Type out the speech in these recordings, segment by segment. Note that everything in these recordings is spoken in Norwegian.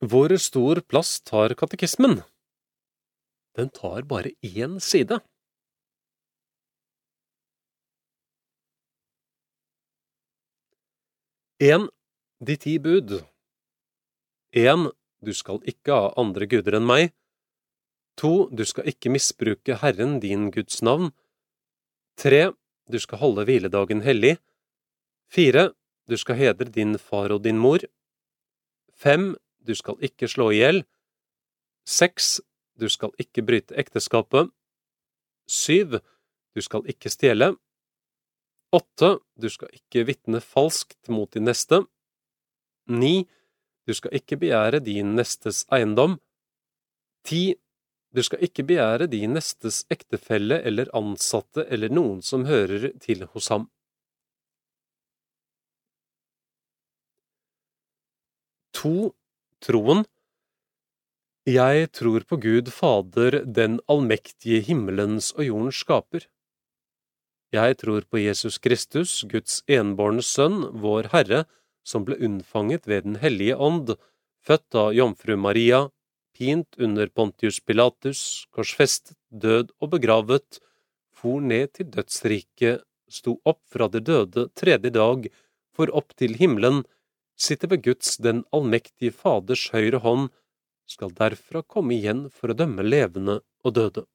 Hvor stor plass tar katekismen? Den tar bare én side. En, de 10 bud. En, du skal ikke ha andre guder enn meg. 2, du skal ikke misbruke Herren din Guds navn. 3, du skal holde hviledagen hellig. 4, du skal hedre din far og din mor. 5, du skal ikke slå ihjel. 6, du skal ikke bryte ekteskapet. 7, du skal ikke stjele. 8, du skal ikke vitne falskt mot din neste. 9, du skal ikke begjære din nestes eiendom. 10, du skal ikke begjære din nestes ektefelle eller ansatte eller noen som hører til hos ham. Troen. Jeg tror på Gud Fader, den allmektige himmelens og jordens skaper. Jeg tror på Jesus Kristus, Guds enbårne sønn, vår Herre, som ble unnfanget ved den hellige ånd, født av jomfru Maria, pint under Pontius Pilatus, korsfestet, død og begravet, for ned til dødsriket, sto opp fra de døde 3. dag, for opp til himmelen, sitter ved Guds den allmektige Faders høyre hånd, skal derfra komme igjen for å dømme levende og døde.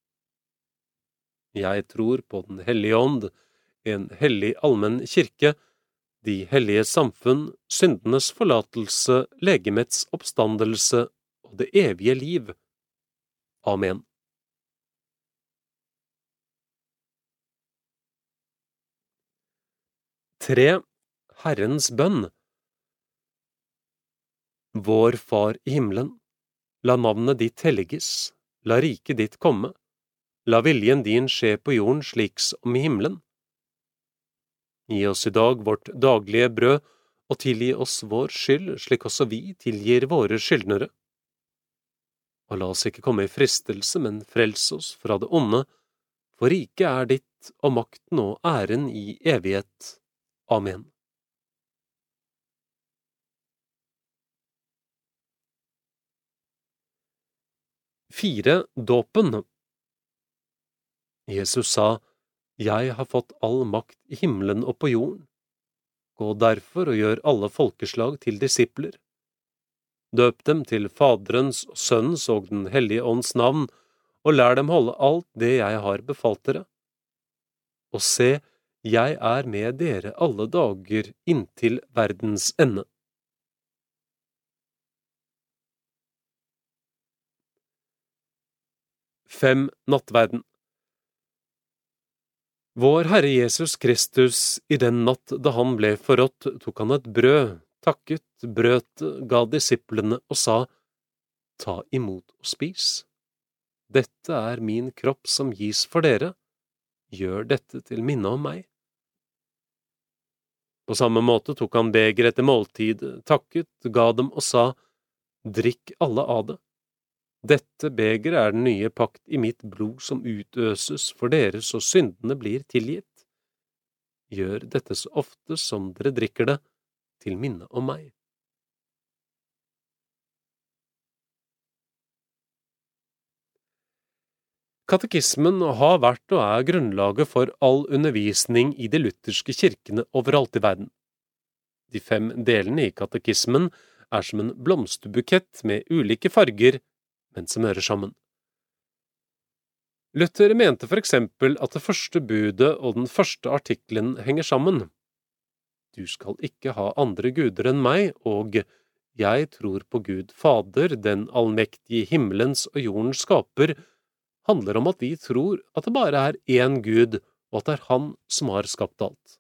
Jeg tror på den hellige ånd, en hellig allmenn kirke, de hellige samfunn, syndenes forlatelse, legemets oppstandelse og det evige liv. Amen. Tre, Herrens bønn. Vår Far i himmelen, la navnet ditt helliges, la riket ditt komme, la viljen din skje på jorden slik som i himmelen. Gi oss i dag vårt daglige brød, og tilgi oss vår skyld, slik også vi tilgir våre skyldnere. Og la oss ikke komme i fristelse, men frels oss fra det onde, for riket er ditt, og makten og æren i evighet. Amen. Fire, dåpen. Jesus sa, «Jeg har fått all makt i himmelen og på jorden. Gå derfor og gjør alle folkeslag til disipler. Døp dem til Faderens og Sønnens og den hellige ånds navn, og lær dem holde alt det jeg har befalt dere. Og se, jeg er med dere alle dager inntil verdens ende.» Fem, nattverden. Vår Herre Jesus Kristus, i den natt da han ble forrådt, tok han et brød, takket, brøt det, ga disiplene og sa, «Ta imot og spis. Dette er min kropp som gis for dere. Gjør dette til minne om meg.» På samme måte tok han beger etter måltid, takket, ga dem og sa, «Drikk alle av det. Dette beger er den nye pakt i mitt blod som utøses for dere så syndene blir tilgitt. Gjør dette så ofte som dere drikker det, til minne om meg.» Katekismen har vært og er grunnlaget for all undervisning i de lutherske kirkene overalt i verden. De 5 delene i katekismen er som en blomsterbukett med ulike farger, men som hører sammen. Luther mente for eksempel at det første budet og den første artiklen henger sammen. Du skal ikke ha andre guder enn meg, og jeg tror på Gud Fader, den allmektige himmelens og jordens skaper, handler om at vi tror at det bare er én Gud, og at det er Han som har skapt alt.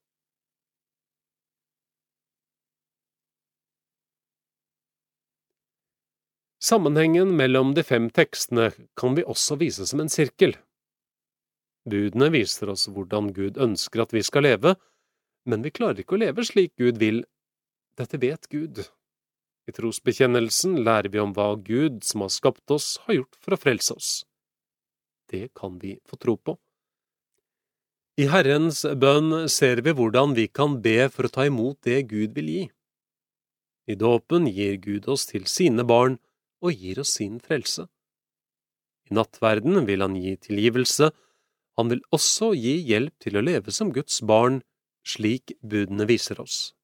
Sammenhengen mellom de 5 tekstene kan vi også vise som en sirkel. Budene viser oss hvordan Gud ønsker at vi skal leve, men vi klarer ikke å leve slik Gud vil. Dette vet Gud. I trosbekjennelsen lærer vi om hva Gud, som har skapt oss, har gjort for å frelse oss. Det kan vi få tro på. I Herrens bønn ser vi hvordan vi kan be for å ta imot det Gud vil gi. I dåpen gir Gud oss til sine barn og gir oss sin frelse. I nattverden vil han gi tilgivelse, han vil også gi hjelp til å leve som Guds barn, slik budene viser oss.